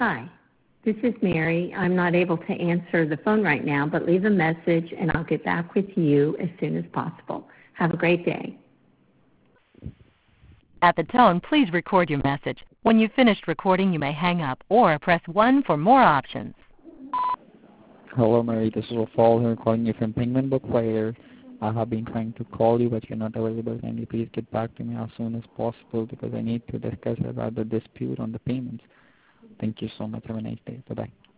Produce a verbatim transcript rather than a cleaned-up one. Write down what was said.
Hi, this is Mary. I'm not able to answer the phone right now, but leave a message and I'll get back with you as soon as possible. Have a great day. At the tone, please record your message. When you've finished recording, you may hang up or press one for more options. Hello, Mary. This is Rafal here calling you from Penguin Book Player. I have been trying to call you, but you're not available. Can you please get back to me as soon as possible because I need to discuss about the dispute on the payments. Thank you so much. Have a nice day. Bye-bye.